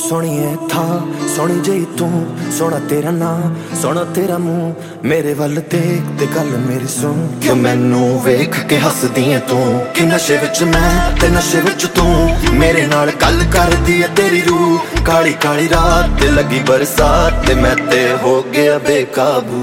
सोहणीए था सोहनी जई तू, सोहना तेरा नाम, सोहना तेरा मुंह। मेरे वल देख ते गल मेरी सुन, क्यों मैनू वेख के हसदी है तू? कि नशे विच मैं ते नशे विच तू, मेरे नाल गल करदी है तेरी रूह। काली काली रात ते लगी बरसात ते मैं ते हो गया बेकाबू।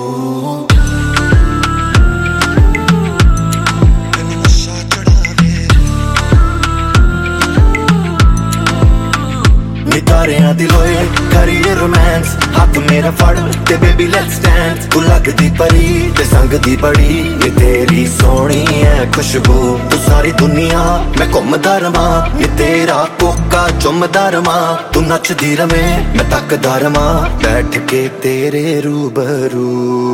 तारियां दी लोए करिए रोमांस, हाथ मेरा फड़ ते बेबी लेट्स डांस। तू लगदी परी ते संगदी बड़ी, नी तेरी सोहनी है खुशबू। तू सारी दुनिया मैं घुमदा रवां, नी तेरा कोका चुमदा रवां। तू नचदी रवे मैं तकदा रवां, बैठ के तेरे रूबरू।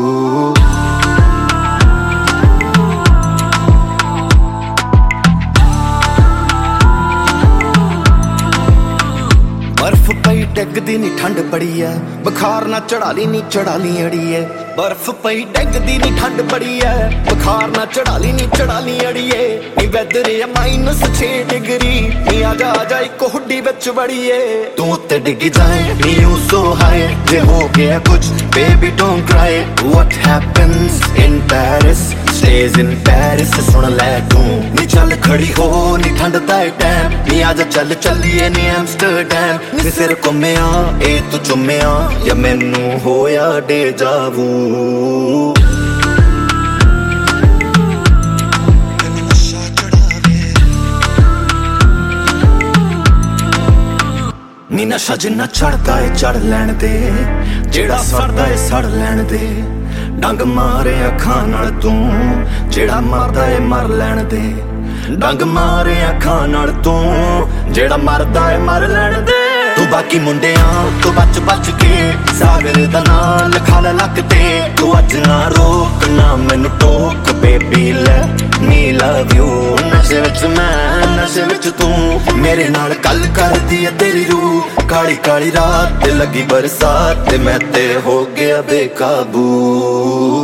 बर्फ पई डिगदी नी ठंड बड़ी है, बुखार ना चढ़ा ली नी चढ़ा ली अड़िए। बर्फ पई डिगदी नी ठंड बड़ी है, बुखार ना चढ़ा ली नी चढ़ा ली अड़िए। नी वेदर है -6 डिग्री, नी आजा आजा इक हुड्डी विच बड़िए। तू उत्ते डिग जाए नी यू सो हाई, जे हो गया कुछ baby don't cry. What happens in Paris stays in Paris, सुन लै तू। नी चल खड़ी हो नी ठंड दा टाइम, नी आजा चल चलिए नी एम्स्टरडैम। नी सिर घुम्मिया ए तू चुम्मिया, या मैनू होया डेजावू। नी नशा जिन्ना चढ़दा है चढ़ लैण दे, जेड़ा सड़दा है सड़ लैण दे। डंग मारे अखां नाल तू, जेड़ा मरदा है मर लैण दे। डंग मारे अखां नाल तू, जेड़ा मरदा है मर लैण दे। तू बाकी मुंडियां तू बच बच के, सागर दा नां लिखा लै लक ते। तू अज ना रोक ना मैनू टोक, baby let me love you. नशे विच मैं नशे विच तू, मेरे नाल गल करदी है तेरी रूह। काली काली रात ते लगी बरसात ते मैं ते हो गया बेकाबू।